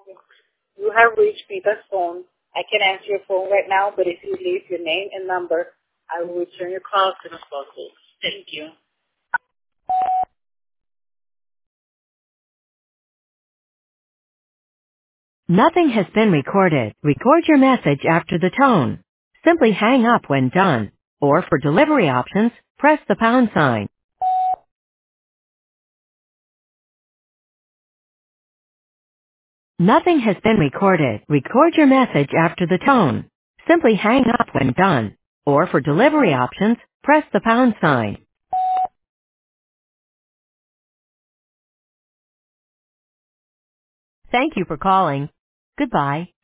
You have reached Peter's phone. I can answer your phone right now, but if you leave your name and number, I will return your call as soon as possible. Thank you. Nothing has been recorded. Record your message after the tone. Simply hang up when done. Or for delivery options, press the pound sign. Nothing has been recorded. Record your message after the tone. Simply hang up when done. Or for delivery options, press the pound sign. Thank you for calling. Goodbye.